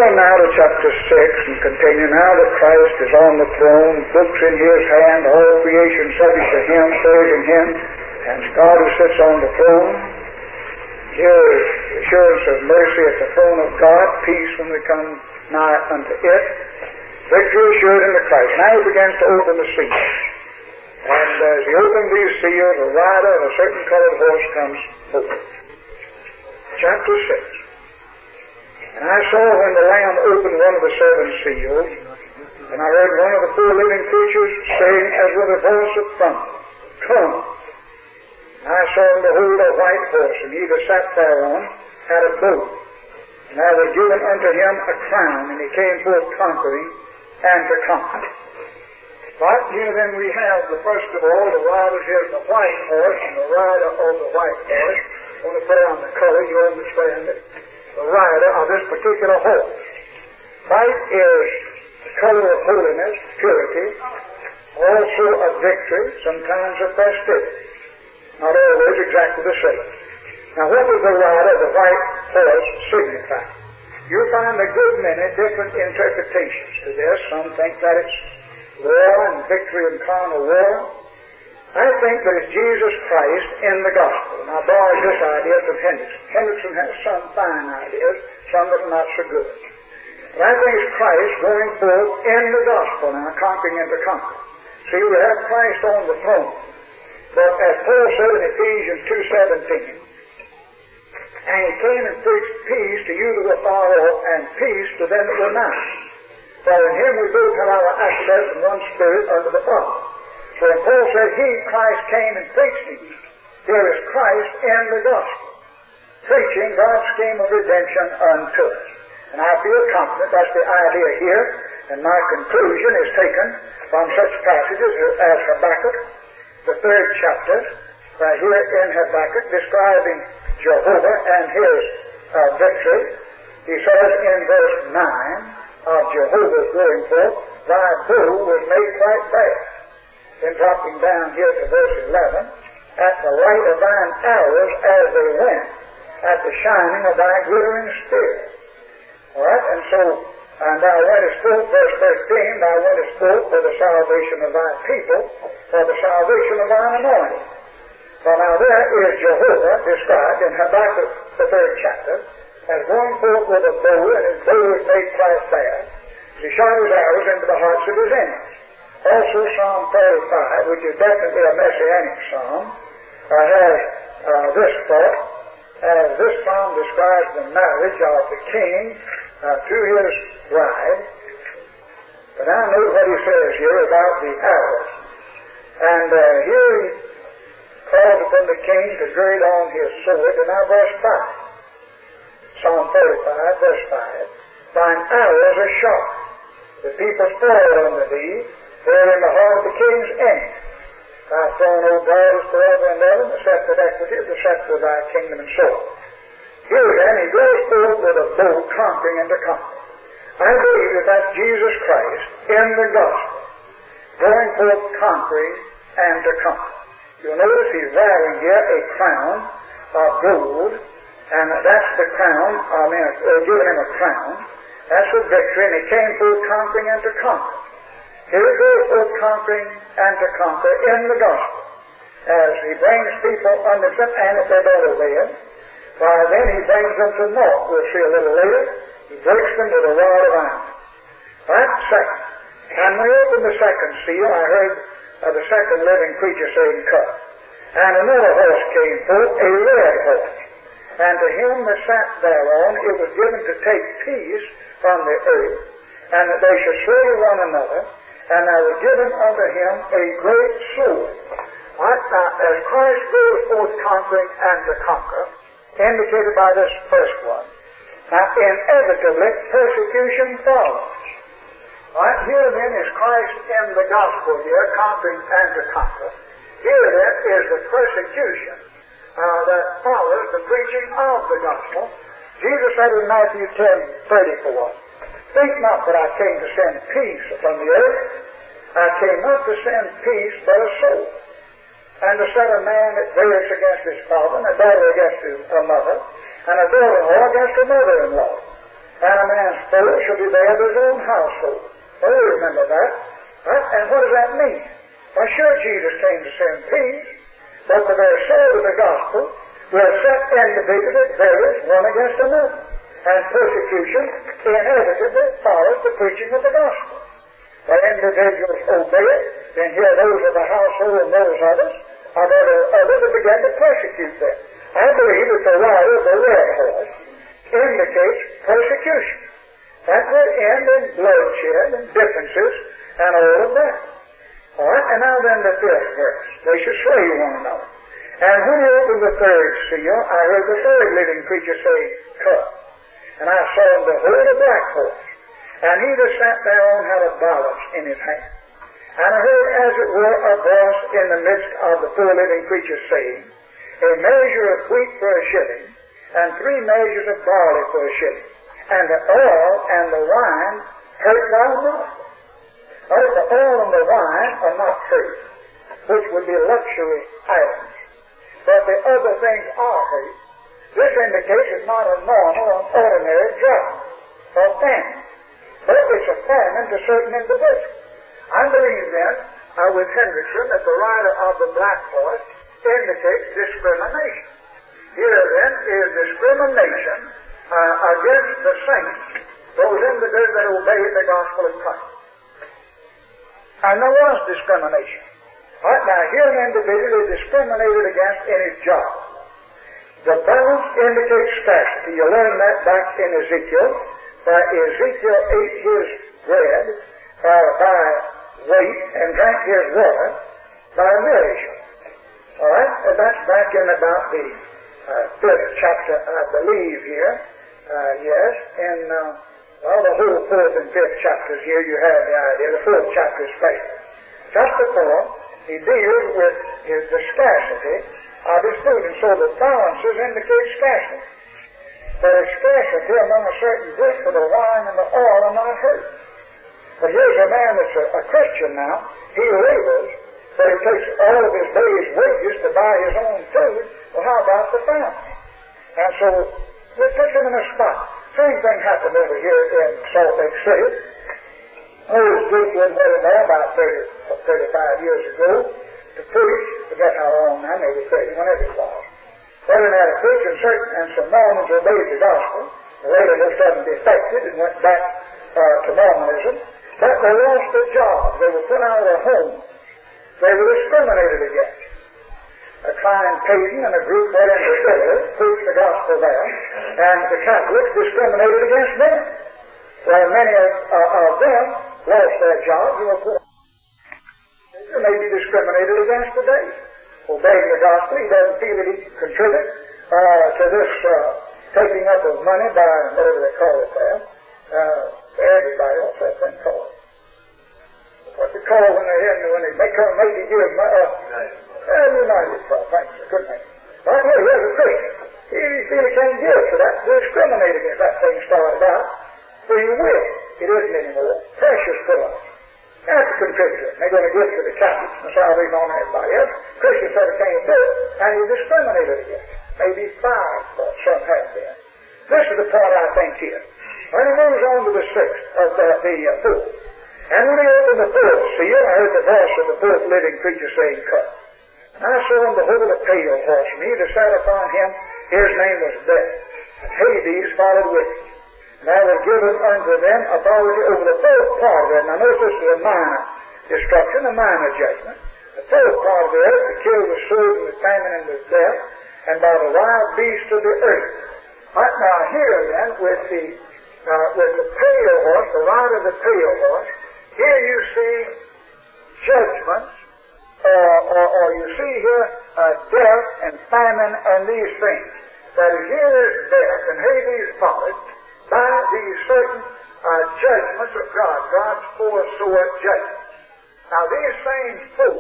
on now to chapter 6 and continue. Now that Christ is on the throne, books in His hand, all creation subject to Him, praising Him, and God who sits on the throne. Here is assurance of mercy at the throne of God, peace when we come nigh unto it, victory assured in the Christ. Now He begins to open the seals. And as He opens these seals, a rider of a certain colored horse comes forth. Chapter 6. And I saw when the Lamb opened one of the seven seals, and I heard one of the four living creatures saying as with a voice of thunder, Come. And I saw and behold a white horse, and he that sat thereon had a bow. And there was given unto him a crown, and he came forth conquering and to conquer. Right here then we have first of all the rider here, the white horse, and the rider of the white horse. I want to put on the color, you understand it. The rider of this particular horse. White is the color of holiness, purity, also of victory, sometimes of festivity. Not always exactly the same. Now what does the rider of the white horse signify? You'll find a good many different interpretations to this. Some think that it's war and victory and carnal war. I think that it's Jesus Christ in the gospel. Now, I borrowed this idea from Hendrickson. Hendrickson has some fine ideas, some that are not so good. But I think it's Christ going forth in the gospel now, conquering and to conquer. See, we have Christ on the throne. But as Paul said in Ephesians 2:17, and He came and preached peace to you that were far off, and peace to them that were nigh. For in Him we both have our access in one Spirit unto the Father. So when Paul said He, Christ, came and preached peace, here is Christ in the gospel, preaching God's scheme of redemption unto us. And I feel confident that's the idea here, and my conclusion is taken from such passages as Habakkuk, the 3rd chapter, right here in Habakkuk, describing Jehovah and His victory. He says in verse 9 of Jehovah's going forth, Thy bow was made quite bare. Then dropping down here to verse 11, at the light of thine arrows as they went, at the shining of thy glittering spear. All right, and so, and thou wentest forth, verse 13, thou wentest forth for the salvation of thy people, for the salvation of thine anointing. So now there is Jehovah described in Habakkuk, the 3rd chapter, as going forth with a bow, and his bow was made quite bare. He shot his arrows into the hearts of his enemies. Also Psalm 35, which is definitely a messianic psalm, has this thought, as this psalm describes the marriage of the king to his bride. But now note what he says here about the arrows. And here he calls upon the king to gird on his sword. And now verse 5, Psalm 35, verse 5, Thine arrows are sharp, the people spoil unto thee, they're in the heart of the king's enemy. Thy throne, O God, is forever and ever, the scepter of equity is the scepter of thy kingdom and soul. Here then, he goes forth with a bow, conquering and to conquer. I believe that that's Jesus Christ in the gospel, going forth conquering and to conquer. You'll notice he's wearing here a crown of gold, and that's the crown, giving him a crown. That's the victory, and he came forth conquering and to conquer. Here he goes forth conquering and to conquer in the gospel, as he brings people under him, and if they don't obey him, why then he brings them to naught. We'll see a little later. He breaks them with a rod of iron. Right? Second. And when we opened the second seal, I heard the second living creature saying, Come. And another horse came forth, a red horse. And to him that sat thereon it was given to take peace from the earth, and that they should slay one another, and there was given unto him a great sword. Right? Now, as Christ goes forth conquering and to conquer, indicated by this first one, now inevitably persecution follows. Right? Here then is Christ in the gospel here, conquering and to conquer. Here then is the persecution that follows the preaching of the gospel. Jesus said in Matthew 10:34, Think not that I came to send peace upon the earth. I came not to send peace, but a sword. And to set a man that rails against his father, and a daughter against his mother, and a daughter-in-law against her mother-in-law. And a man's foe shall be they of his own household. Oh, remember that. Right? And what does that mean? Why, sure, Jesus came to send peace, but the very soul of the gospel will set individuals at variance one against another. And persecution inevitably follows the preaching of the gospel. When individuals obey it, then here those of the household and those others, or others that begin to persecute them. I believe that the rider of the red horse indicates persecution. That will end in bloodshed and differences and all of that. All right, and now then the fifth verse. They should slay one another. And when he opened the third seal, I heard the third living creature say, Come. And I saw him behold a black horse. And he that sat thereon had a balance in his hand. And I heard as it were a voice in the midst of the four living creatures saying, A measure of wheat for a shilling, and 3 measures of barley for a shilling. And the oil and the wine hurt thou not. The oil and the wine are not hurt, which would be luxury items. But the other things are hurt. This indicates it's not a normal or ordinary drought or famine, but it's a famine to certain individuals. I believe then, with Hendrickson, that the rider of the black horse indicates discrimination. Here then is discrimination against the saints, those individuals that obey the gospel of Christ. And there was discrimination. Right now, here an individual is discriminated against in his job. The balance indicates scarcity. You learn that back in Ezekiel. Ezekiel ate his bread by weight and drank his water by measure. All right? And that's back in about the 5th chapter, I believe here. Yes, in the whole 4th and 5th chapters here, you have the idea. The 4th chapter especially. Just before, he deals with the scarcity of his food, and so the balances indicate scarcity. There is scarcity among a certain group, for the wine and the oil are not hurt. But here's a man that's a Christian now. He labors, but he takes all of his day's wages to buy his own food. Well, how about the family? And so, we put him in a spot. Same thing happened over here in Salt Lake City. Old group went there about 30 or 35 years ago to preach. Forget how long now, maybe 30, whenever it was. Well, they had a preach and some Mormons obeyed the gospel. Later they suddenly defected and went back to Mormonism. But they lost their jobs. They were put out of their homes. They were discriminated against. Klein Payton and a group went into Italy, preached the gospel there, and the Catholics discriminated against them. Well, many of them lost their jobs and were put out. They may be discriminated against today. Obeying the gospel, he doesn't feel that he can contribute to this taking up of money by whatever they call it there. Everybody else has been called. What they call when they make you give money. United Front, thanks, good name. Right here, here's a Christian. He feels he can't give to that. They're discriminating against that thing started out. Free will. It isn't anymore. Precious for us. That's a contributor. They're going to give to the Catholics and salvation on everybody else. Christians said it can't do it, and he's discriminated against. Maybe 5 for some have been. This is the point I think here. When he moves on to the 6th of the 4th. And when he opened the 4th seal, I heard the voice of the 4th living creature saying, Come. And I saw him behold a pale horse, and he that sat upon him, his name was Death. And Hades followed with him. And I was given unto them authority over the 4th part of it. Now notice this is a minor destruction, a minor judgment. The 4th part of the earth to kill with sword and with famine and with death, and by the wild beasts of the earth. Right now here then, with the pale horse, the rider of the pale horse, here you see judgments, or you see here death and famine and these things. That is, here is death and Hades followed by these certain judgments of God, God's 4-sword judgments. Now these same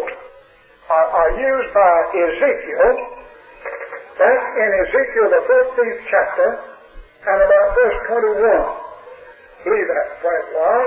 4 are used by Ezekiel. That's in Ezekiel the 15th chapter and about verse 21. I believe that's where it was.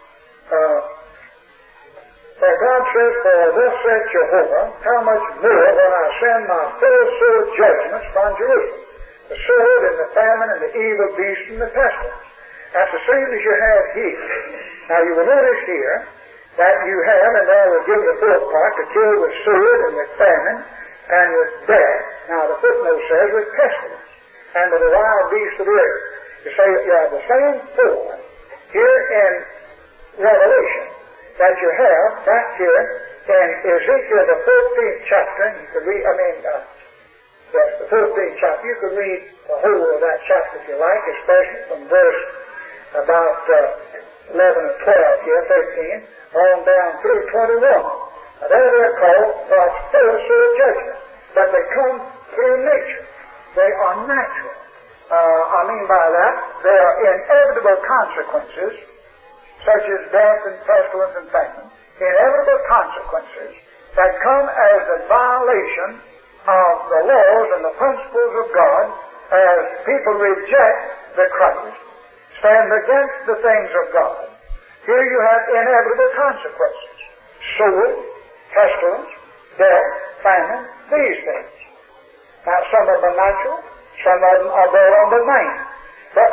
Where God says, For thus saith Jehovah, how much more will I send my 4-sword judgments upon Jerusalem, the sword and the famine and the evil beast and the pestilence. That's the same as you have here. Now you will notice here that you have, and I will give the fourth part, to kill with sword and with famine and with death. Now the footnote says with pestilence and with the wild beasts of the earth. You say you have the same four here in Revelation that you have back here in Ezekiel the 14th chapter. You could read, yes, the 14th chapter. You could read the whole of that chapter if you like, especially from verse about 11 and 12 here, 13, on down through 21. Now there they're called God's first judgment, but they come through nature. They are natural. I mean by that, they are inevitable consequences, such as death and pestilence and famine. Inevitable consequences that come as a violation of the laws and the principles of God as people reject the Christ, stand against the things of God. Here you have inevitable consequences. Sword, pestilence, death, famine, these things. Now some of them are natural, some of them are born on the man. But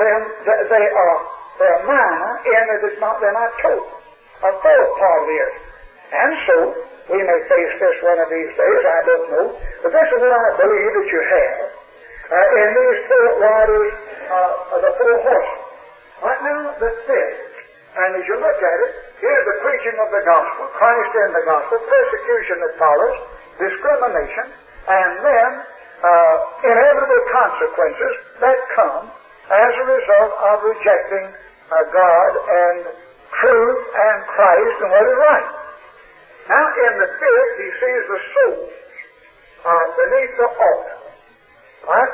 they're minor in that they're not total. A fourth part of the earth. And so, we may face this one of these days, I don't know, but this is what I believe that you have in these four riders of the four horsemen. Right now, the fifth, and as you look at it, here's the preaching of the gospel, Christ in the gospel, persecution that follows, discrimination, and then inevitable consequences that come as a result of rejecting God and truth and Christ and what is right. Now in the fifth, he sees the souls beneath the altar. Right?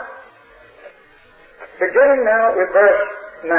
Beginning now with verse 9.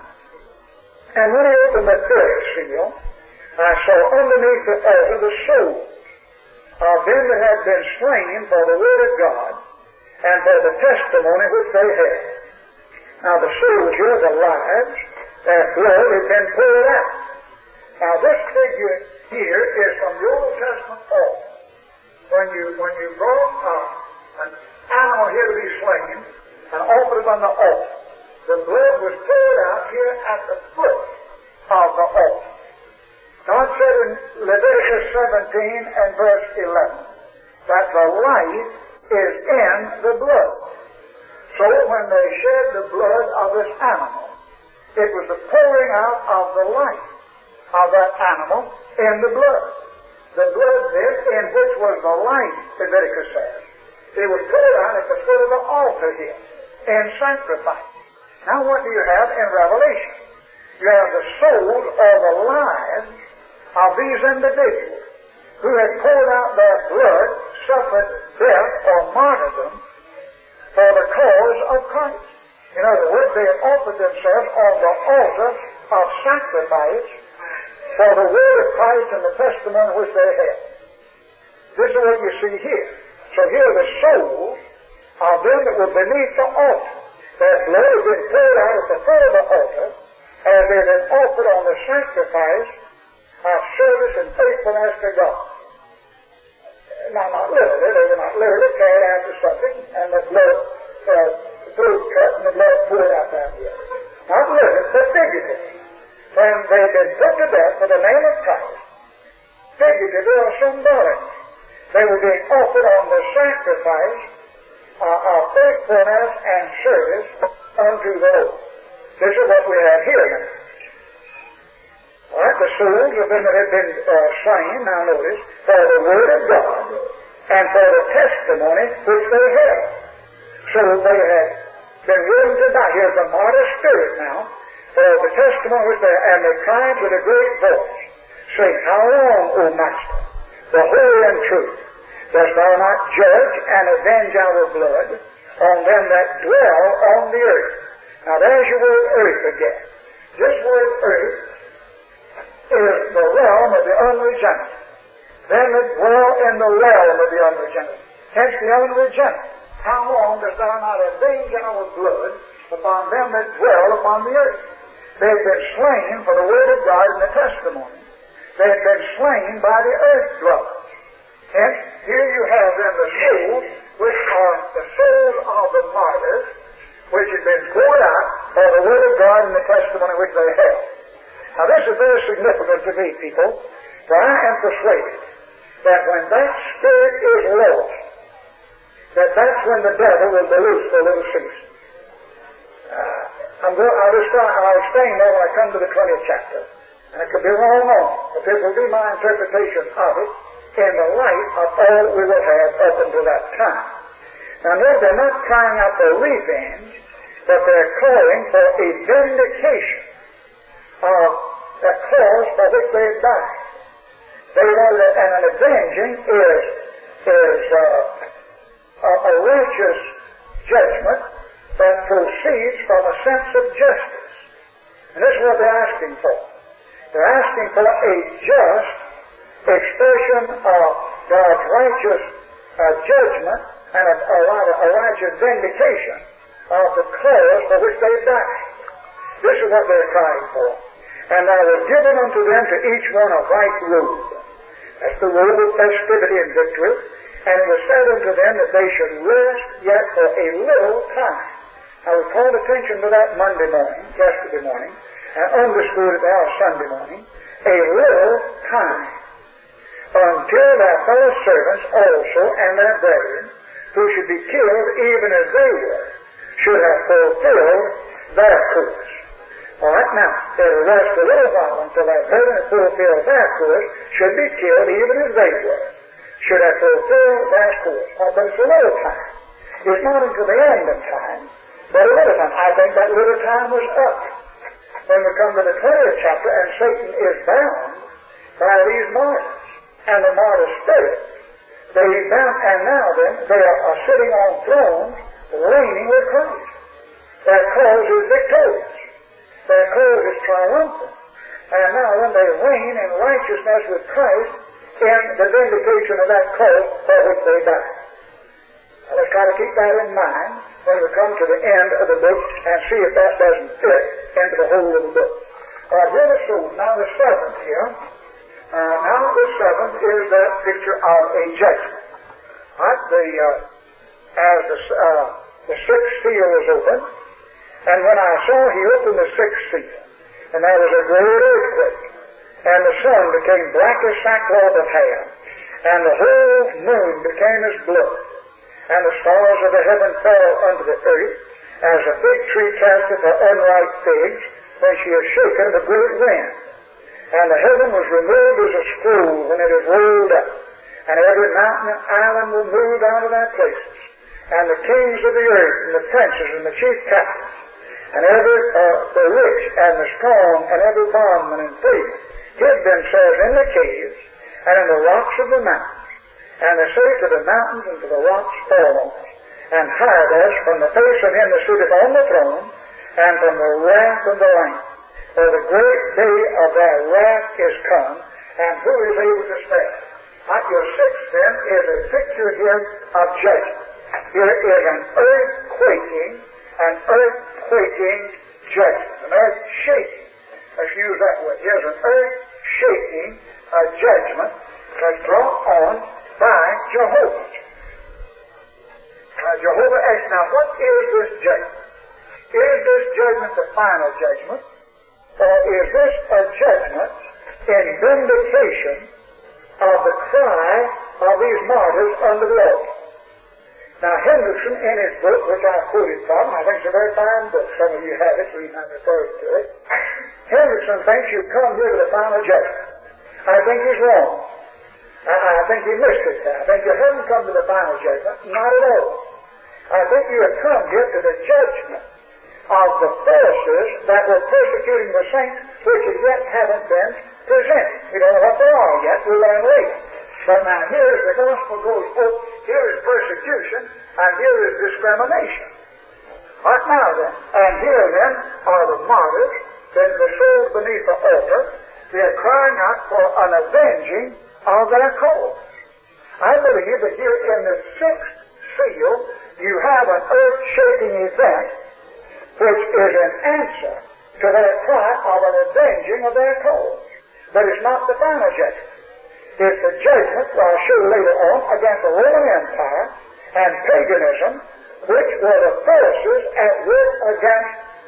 And when he opened the fifth seal, I saw underneath the altar the souls of them that had been slain for the word of God and for the testimony which they had. Now the souls here, the lives, their blood had been poured out. Now this figure here is from the Old Testament altar. When you brought an animal here to be slain and offered it on the altar, the blood was poured out here at the foot of the altar. God said in Leviticus 17 and verse 11 that the life is in the blood. So when they shed the blood of this animal, it was the pouring out of the life of that animal in the blood. The blood then in which was the life, Leviticus says. It was poured out at the foot of the altar here in sacrifice. Now what do you have in Revelation? You have the souls or the lives of these individuals who had poured out their blood, suffered death or martyrdom for the cause of Christ. In other words, they had offered themselves on the altar of sacrifice for the word of Christ and the testimony which they had. This is what you see here. So here are the souls of them that were beneath the altar. Their blood had been poured out at the foot of the altar as they had been offered on the sacrifice of service and faithfulness to God. Now, not literally. They were not literally carried out to something and the blood throat cut and the blood poured out down here. Not literally, but figuratively. When they had been put to death for the name of Christ, figuratively or symbolically, they were being offered on the sacrifice of faithfulness and service unto the Lord. This is what we have here now. All right, the souls of them that had been slain, now notice, for the word of God and for the testimony which they held. So they had been willing to die. Here's a martyr spirit now for the testimony which they and they cried with a great voice, saying, How long, O Master, the holy and true, dost thou not judge and avenge our blood on them that dwell on the earth? Now there's your word earth again. This word earth is the realm of the unregenerate. Them that dwell in the realm of the unregenerate. Hence the unregenerate. How long dost thou not avenge our blood upon them that dwell upon the earth? They have been slain for the word of God and the testimony. They have been slain by the earth dwellers. Hence, here you have then the souls, which are the souls of the martyrs, which had been poured out for the Word of God and the testimony which they held. Now this is very significant to me, people, for I am persuaded that when that spirit is lost, that's when the devil will be loose for a little season. I'll explain that when I come to the 20th chapter. And it could be wrong on, but this will be my interpretation of it in the light of all we will have up until that time. Now note, they're not crying out for revenge, but they're calling for a vindication of the cause for which they have died. They know that an avenging is a righteous judgment that proceeds from a sense of justice. And this is what they're asking for. They're asking for a just expression of God's righteous judgment and a righteous vindication of the cause for which they died. This is what they're crying for. And there was given unto them to each one a white robe. That's the robe of festivity and victory. And it was said unto them that they should rest yet for a little time. I was called attention to that yesterday morning, and understood it now Sunday morning, a little time, until their fellow servants also and their brethren, who should be killed even as they were, should have fulfilled their course. All right, now, they'll rest a little while until their brethren have fulfilled their course, should be killed even as they were, should have fulfilled their course. But it's a little time. It's not until the end of time, but a little time. I think that little time was up when we come to the 20th chapter, and Satan is bound by these martyrs and the martyr spirit. They are bound, and now then, they are sitting on thrones, reigning with Christ. Their cause is victorious. Their cause is triumphant. And now when they reign in righteousness with Christ in the vindication of that cause for which they died. Now let's try to keep that in mind when we come to the end of the book and see if that doesn't fit into the whole of the book. Here the soul. Now the seventh here. Now the seventh is that picture of a judgment. Right? As the sixth seal is open, and when I saw he opened the sixth seal, and there was a great earthquake, and the sun became black as sackcloth of hair, and the whole moon became as blood, and the stars of the heaven fell unto the earth, as a fig tree casteth her unripe figs, when she is shaken of a great wind. And the heaven was removed as a scroll when it is rolled up, and every mountain and island were moved out of their places, and the kings of the earth, and the princes, and the chief captains, and the rich, and the strong, and every bondman and free, hid themselves in the caves, and in the rocks of the mountains. And they say to the mountains and to the rocks, fall on us, and hide us from the face of him that sitteth on the throne, and from the wrath of the Lamb. For the great day of their wrath is come, and who is able to stand? Your sixth, then, is a picture here of judgment. Here is an earth-quaking judgment, an earth-shaking. Let's use that word. Here's an earth-shaking judgment that's brought on by Jehovah. Jehovah asks, now what is this judgment? Is this judgment the final judgment? Or is this a judgment in vindication of the cry of these martyrs under the law? Now Hendrickson, in his book, which I quoted from, I think it's a very fine book, some of you have it, so you might refer to it. Hendrickson thinks you come here to the final judgment. I think he's wrong. I think he missed it there. I think you haven't come to the final judgment. Not at all. I think you have come here to the judgment of the forces that were persecuting the saints, which as yet haven't been presented. We don't know what they are yet. We'll learn later. But now here as the gospel goes forth, here is persecution, and here is discrimination. Right now then, and here then are the martyrs, then the souls beneath the altar. They are crying out for an avenging of their cause. I believe that here in the sixth seal, you have an earth-shaking event which is an answer to their cry of an avenging of their cause. But it's not the final judgment. It's the judgment, I'll show later on, against the Roman Empire and paganism, which were the forces at work against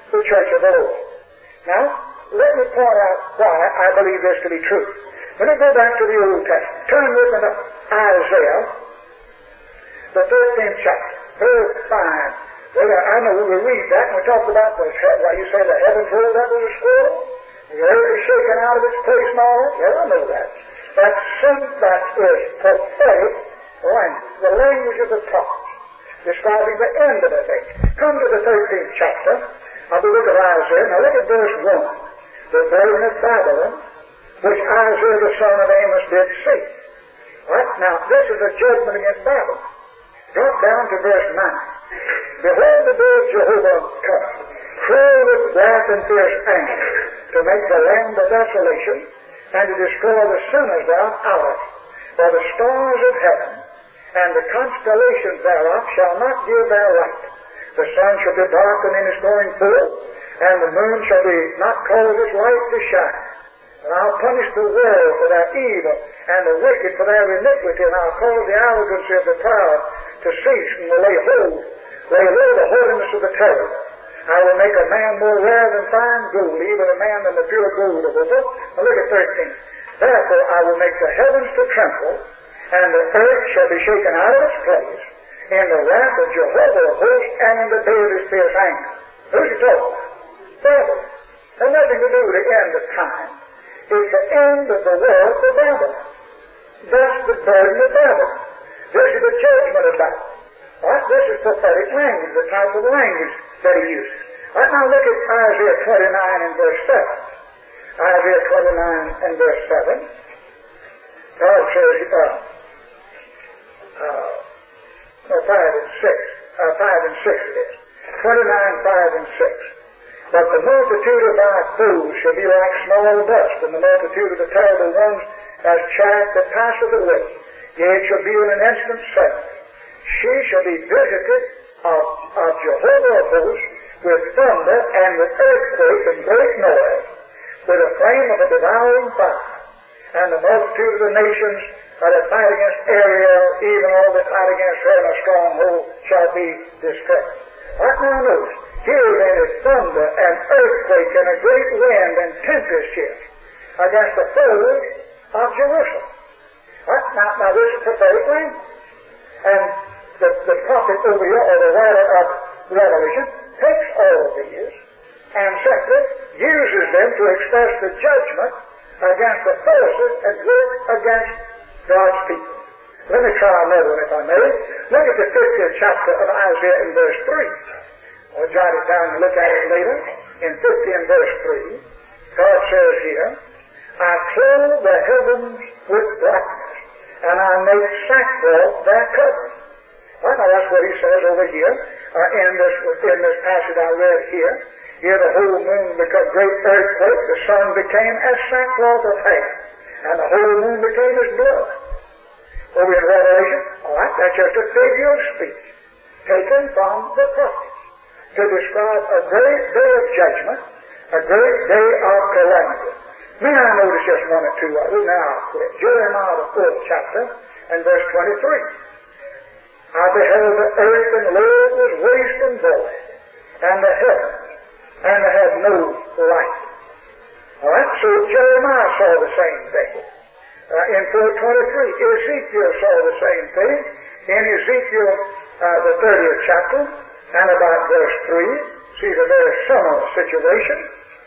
the church of the Lord. Now, let me point out why I believe this to be true. Let me go back to the Old Testament. Turn with me to Isaiah, the 13th chapter. Very fine. Well, I know we read that and we talked about the why you say the heavens rolled up with a swirl, the earth is shaken out of its place and all that. Yeah, I know that. That is prophetic language, the language of the prophets, describing the end of the thing. Come to the 13th chapter of the book of Isaiah. Now look at verse 1. The burden of Babylon, which Isaiah the son of Amos did see. Right? Now, this is a judgment against Babylon. Drop down to verse 9. Behold, the day of Jehovah come, cruel with wrath and fierce anger, to make the land a desolation, and to destroy the sinners thereof out of it. For the stars of heaven and the constellations thereof shall not give their light. The sun shall be darkened in its going forth, and the moon shall be not cause its light to shine. And I'll punish the world for their evil, and the wicked for their iniquity, and I'll cause the arrogancy of the proud to cease, and will lay low the holiness of the terrible. I will make a man more rare than fine gold, even a man than the pure gold of Ophir. Now look at 13. Therefore I will make the heavens to tremble, and the earth shall be shaken out of its place, in the wrath of Jehovah of hosts, and in the day of his fierce anger. Who's he talking about? Babylon. Has nothing to do with the end of time. It's the end of the world for Babylon. That's the burden of Babylon. This is the judgment of Babylon. Right? This is prophetic language, the type of language that he uses. Right, now look at Isaiah 29 and verse 7. Isaiah 29 and verse 7. God says, 5 and 6 it is. 29, 5 and 6. But the multitude of thy foes shall be like small dust, and the multitude of the terrible ones as chaff that passeth away. Yea, it shall be in an instant suddenly. She shall be visited of Jehovah of hosts with thunder and with earthquake and great noise, with a flame of a devouring fire. And the multitude of the nations that fight against Ariel, even all that fight against her in a stronghold, shall be destroyed. Right now notice, here then is thunder and earthquake and a great wind and tempest here against the foes of Jerusalem. Right now this is prophetic language. And the prophet over here, or the writer of Revelation, takes all of these and simply uses them to express the judgment against the forces at work against God's people. Let me try another one if I may. Look at the 50th chapter of Isaiah in verse 3. I'll jot it down and look at it later. In 50 and verse 3, God says here, I clothe the heavens with blackness, and I make sackcloth their covering. Well, now that's what he says over here in this passage I read here. Here the whole moon became great earthquake, the sun became as sackcloth of hair, and the whole moon became as blood. Over in Revelation, all right, that's just a figure of speech taken from the prophets to describe a great day of judgment, a great day of calamity. May I notice just one or two others, now I'll quit. Jeremiah the 4th chapter and verse 23. I beheld the earth, and lo, it was waste and void, and the heavens, and it had no light. All right, so Jeremiah saw the same thing. In 4:23, Ezekiel saw the same thing. In Ezekiel, the 30th chapter, and about verse 3, sees a very similar situation.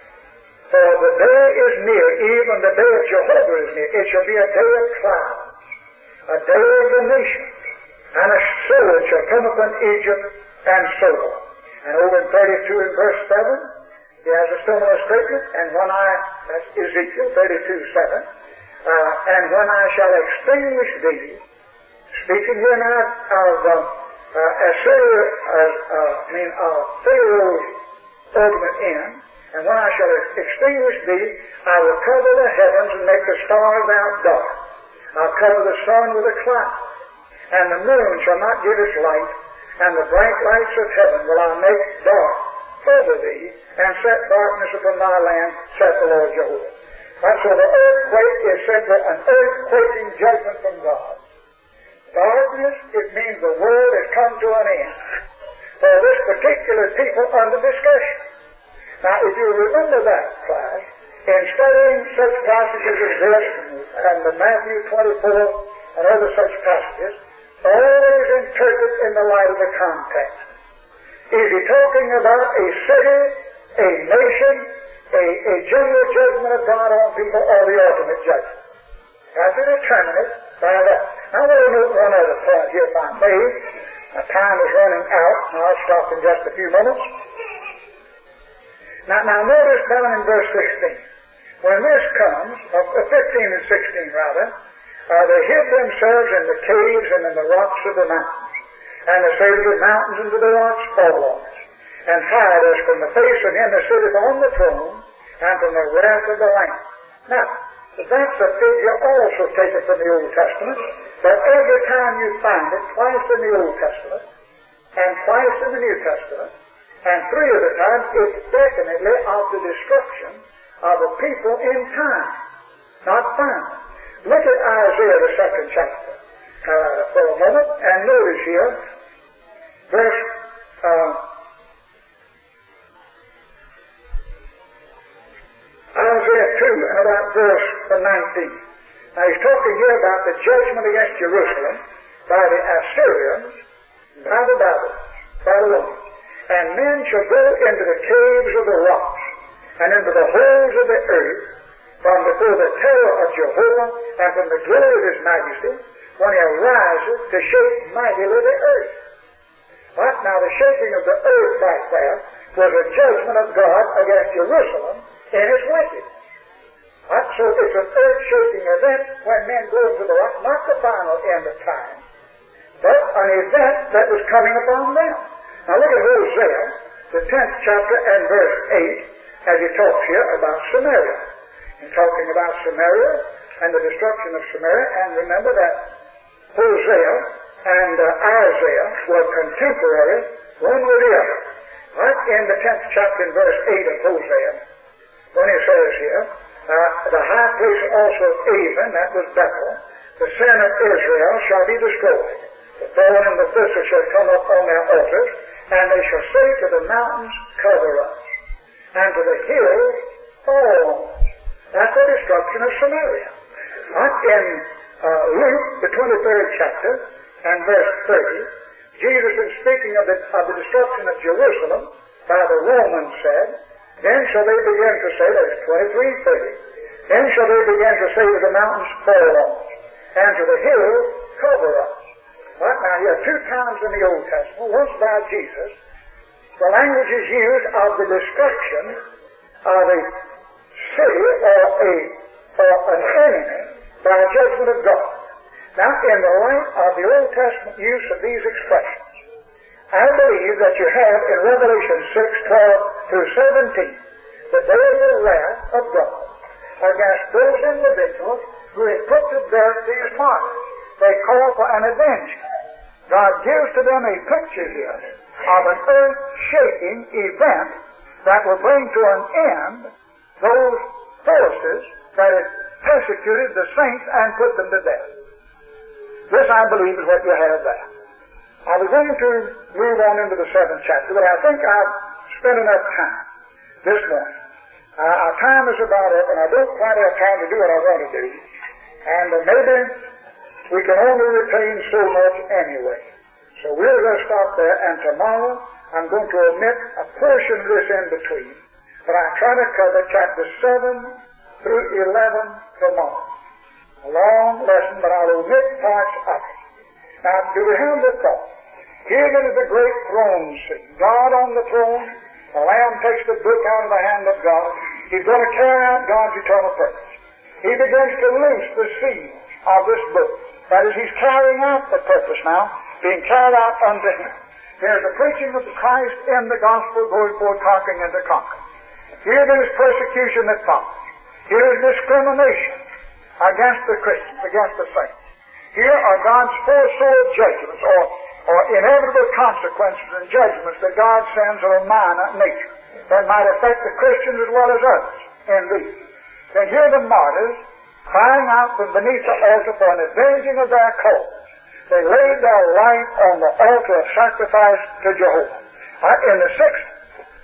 For the day is near, even the day of Jehovah is near. It shall be a day of clouds, a day of the nations, and a sword shall come upon Egypt and so on. And over in 32 and verse 7, he has a similar statement, and when that's Ezekiel 32:7, and when I shall extinguish thee, speaking here now of Pharaoh's ultimate end, and when I shall extinguish thee, I will cover the heavens and make the stars out dark. I'll cover the sun with a cloud, and the moon shall not give its light, and the bright lights of heaven will I make dark over thee, and set darkness upon thy land, saith the Lord Jehovah. And so the earthquake is simply an earthquaking judgment from God. Darkness, it means the world has come to an end for this particular people under discussion. Now, if you remember that class, in studying such passages as this and the Matthew 24 and other such passages, always interpret in the light of the context. Is he talking about a city, a nation, a general judgment of God on people, or the ultimate judgment? You have to determine it by that. Now, we'll note one other point here, if I may. My time is running out, and I'll stop in just a few moments. Now notice down in verse 16. When this comes, 15 and 16 rather, they hid themselves in the caves and in the rocks of the mountains. And they say to the mountains and to the rocks, fall on us, and hide us from the face of him that sitteth on the throne, and from the wrath of the Lamb. Now, that's a figure also taken from the Old Testament, but every time you find it, twice in the Old Testament, and twice in the New Testament, and three of the times, it's definitely of the destruction of a people in time, not final. Look at Isaiah, the 2nd chapter, for a moment, and notice here, verse, Isaiah 2, and about verse 19. Now he's talking here about the judgment against Jerusalem by the Assyrians, by the Babylonians. And men shall go into the caves of the rocks, and into the holes of the earth, from before the terror of Jehovah, and from the glory of his majesty, when he arises to shake mightily the earth. What? Now the shaking of the earth back there was a judgment of God against Jerusalem in its wickedness. What? So it's an earth-shaking event when men go into the rock, not the final end of time, but an event that was coming upon them. Now look at Hosea, the 10th chapter and verse 8, as he talks here about Samaria. In talking about Samaria and the destruction of Samaria, and remember that Hosea and Isaiah were contemporary, one with the other. Right in the 10th chapter and verse 8 of Hosea, when he says here, the high place also of Avon, that was Bethel, the sin of Israel shall be destroyed. The thorn and the thistle shall come up on their altars, and they shall say to the mountains, cover us, and to the hills, fall on us. That's the destruction of Samaria. In Luke, the 23rd chapter, and verse 30, Jesus, in speaking of the destruction of Jerusalem by the Romans, said, then shall they begin to say, that's 23:30, then shall they begin to say to the mountains, fall on us, and to the hills, cover us. Right now, here, two times in the Old Testament, once by Jesus, the language is used of the destruction of a city or an enemy by a judgment of God. Now, in the light of the Old Testament use of these expressions, I believe that you have in Revelation 6:12 through 17, the day of the wrath of God against those individuals who had put to death these martyrs. They call for an avenging. God gives to them a picture here of an earth-shaking event that will bring to an end those forces that had persecuted the saints and put them to death. This, I believe, is what you have there. I was going to move on into the 7th chapter, but I think I've spent enough time this morning. Our time is about up, and I don't quite have time to do what I want to do. And maybe we can only retain so much anyway. So we're going to stop there, and tomorrow I'm going to omit a portion of this in between. But I try to cover chapter 7 through 11 tomorrow. A long lesson, but I'll omit parts of it. Now, do we have the thought? Here then is the great throne scene. God on the throne. The Lamb takes the book out of the hand of God. He's going to carry out God's eternal purpose. He begins to loose the seals of this book. That is, he's carrying out the purpose now, being carried out unto him. There's the preaching of the Christ in the gospel going forth, conquering and to conquer. Here there is persecution that follows. Here is discrimination against the Christians, against the saints. Here are God's four-sword judgments, or inevitable consequences and judgments that God sends of a minor nature that might affect the Christians as well as others in these. Then here the martyrs crying out from beneath the altar for an avenging of their cause. They laid their life on the altar of sacrifice to Jehovah. In the 6th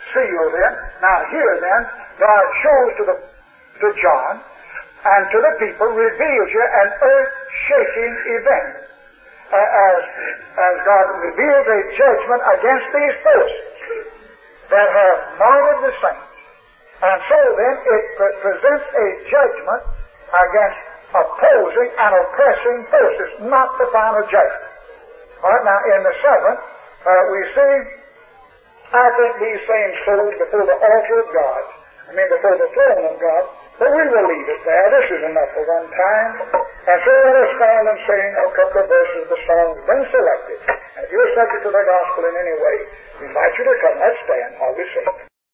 seal then. Now here then, God shows to John and to the people, reveals you an earth-shaking event. As God reveals a judgment against these forces that have martyred the saints. And so then it presents a judgment against opposing and oppressing forces, not the final judgment. All right, now in the seventh, we see, I think these same souls before the altar of God, before the throne of God, but we will leave it there. This is enough for one time. And so let us stand and sing a couple of verses of the song we've been selected. And if you're subject to the gospel in any way, we invite you to come. Let's stand while we sing.